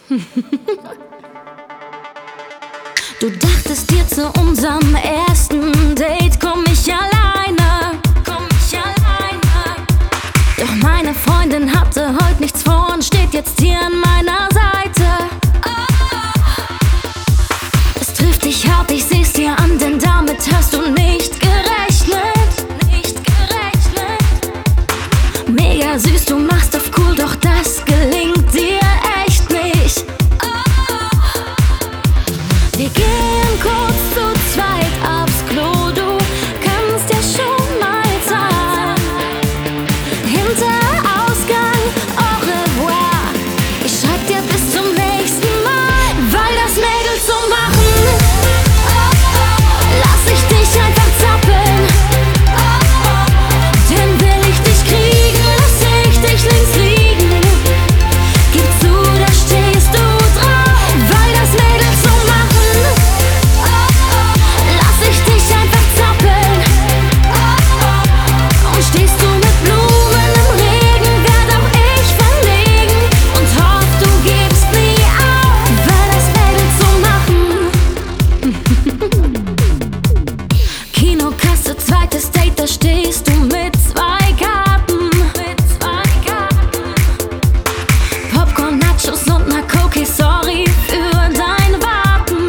Du dachtest dir zu unserem ersten Date, komm ich alleine. Doch meine Freundin hatte heute nichts vor und steht jetzt hier an meiner Seite. Es trifft dich hart, ich seh's dir an, denn damit hast du nicht gerechnet. Mega süß, du machst auf cool, doch das gelingt dir echt nicht. Wir gehen kurz zu zweit aufs Klo, du kannst ja schon mal sagen. Hinter Ausgang, au revoir. Ich schreib dir bis zum nächsten Mal, weil das Mädels so machen. Lass ich dich einfach zappeln. Denn will ich dich kriegen, lass ich dich links liegen. Gib zu, da stehst du drauf, weil das Mädels so machen. Lass ich dich einfach zappeln. Und stehst du mit Blumen im Regen, werd auch ich verlegen und hoff, du gibst nie auf, weil das Mädels so machen. Kinokasse, zweites Date, da stehst du mit zwei Karten. Popcorn, Nachos und na Coke, sorry für dein Warten.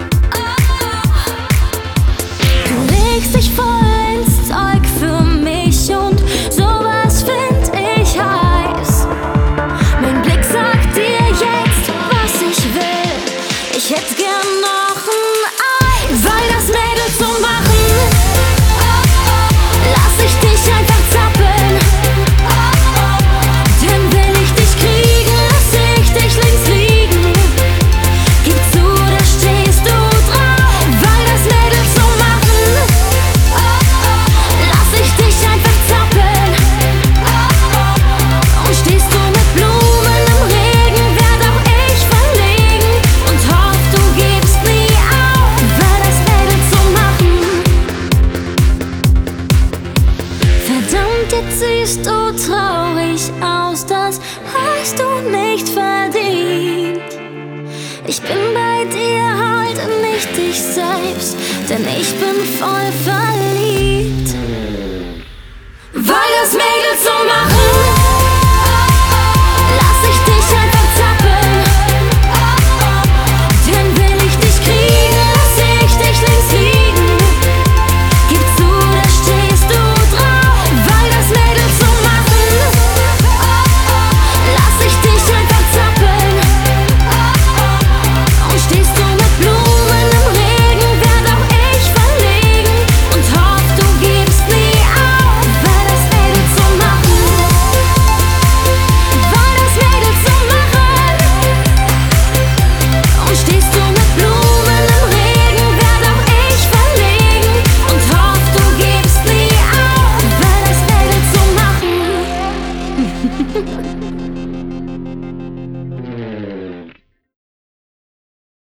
Du legst dich voll ins Zeug für mich und sowas find ich heiß. Mein Blick sagt dir jetzt, was ich will. Ich hätt gern noch ein Eis, weil das Mädels so machen. Lass ich dich einfach zappeln. Denn will ich dich kriegen, lass ich dich links liegen. Gib zu, da stehst du drauf, weil das Mädels so machen. Lass ich dich einfach zappeln. Und stehst du mit Blumen im Regen, werd auch ich verlegen und hoff, du gibst nie auf, weil das Mädels so machen. Verdammt, jetzt siehst du traurig aus, das hast du nicht verdient. Ich bin bei dir, halte nicht dich selbst, denn ich bin voll verliebt. Weil das Mädels so machen.